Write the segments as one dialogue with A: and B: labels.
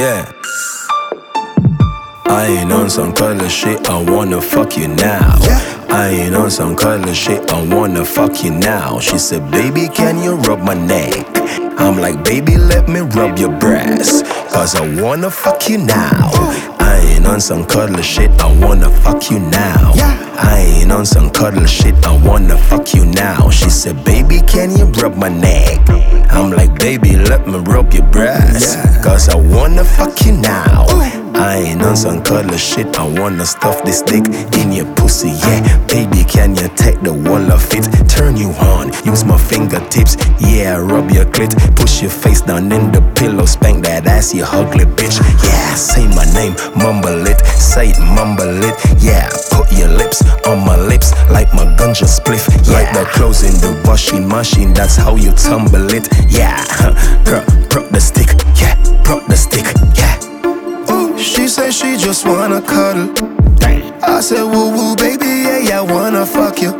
A: Yeah. I ain't on some color shit, I wanna fuck you now. I ain't on some color shit, I wanna fuck you now. She said, baby, can you rub my neck? I'm like, baby, let me rub your breast, cause I wanna fuck you now. I ain't on some cuddle shit, I wanna fuck you now. I ain't on some cuddle shit, I wanna fuck you now. She said, baby, can you rub my neck? I'm like, baby, let me rub your breast, cause I wanna fuck you now. I ain't on some cuddle shit, I wanna stuff this dick in your pussy, yeah. Baby, can you take the wall of it? Turn you on, use my fingertips, yeah. Rub your clit, push your face down in the pillow, spank that ass, you ugly bitch, yeah. Say my name, mumble it, say it, mumble it, yeah. Put your lips on my lips, like my ganja spliff, like the clothes in the washing machine, that's how you tumble it, yeah. Girl, prop the stick, yeah, prop the stick, yeah. She said she just wanna cuddle. I said woo woo baby, yeah, I wanna fuck you.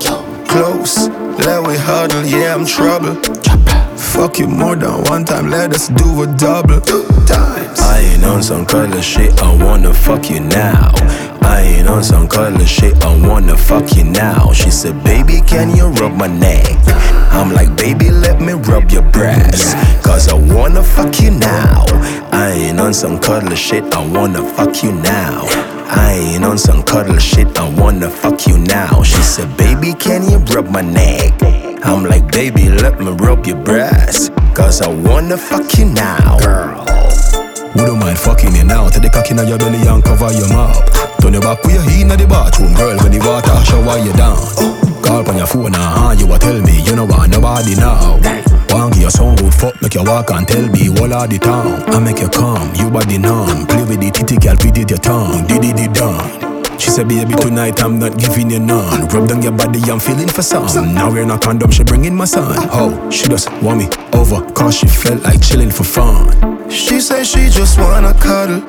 A: Close, let we huddle, yeah, I'm trouble. Fuck you more than one time, let us do a double. 2 times. I ain't on some color shit, I wanna fuck you now. I ain't on some color shit, I wanna fuck you now. She said, baby, can you rub my neck? I'm like, baby, let me rub your breast, cause I wanna fuck you now. I ain't on some cuddle shit, I wanna fuck you now. I ain't on some cuddle shit, I wanna fuck you now. She said, baby, can you rub my neck? I'm like, baby, let me rub your breast, cause I wanna fuck you now. Girl,
B: we don't mind fucking you now. Take the cock inna your belly and cover your mouth. Turn your back with your inna the bathroom, girl. When the water shower you down. Call on your phone and you a tell me you know want nobody now. Want give your song good fuck, make you walk and tell me all of the town. I make you come, you body numb. Play with the titty girl, feed it your tongue. Did done. She said, baby, tonight I'm not giving you none. Rub down your body, I'm feeling for some. Now we're not condom, she bringing my son. Oh, she just want me over, cause she felt like chilling for fun.
A: She said she just wanna cuddle.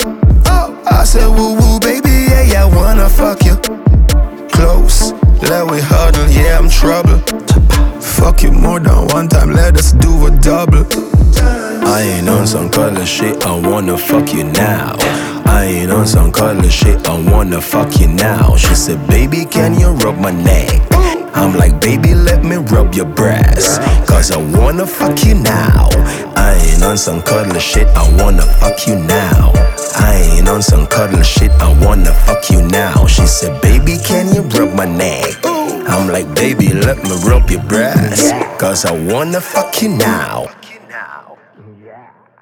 A: I said, woo woo baby, yeah, I wanna fuck you. Close, let we huddle, yeah, I'm trouble. Fuck you more than one time, let us do a double. I ain't on some color shit, I wanna fuck you now. I ain't on some color shit, I wanna fuck you now. She said, baby, can you rub my neck? I'm like, baby, let me rub your breast, cause I wanna fuck you now. I ain't on some cuddle shit, I wanna fuck you now. I ain't on some cuddle shit, I wanna fuck you now. She said, baby, can you rub my neck? I'm like, baby, let me rub your breast, cause I wanna fuck you now.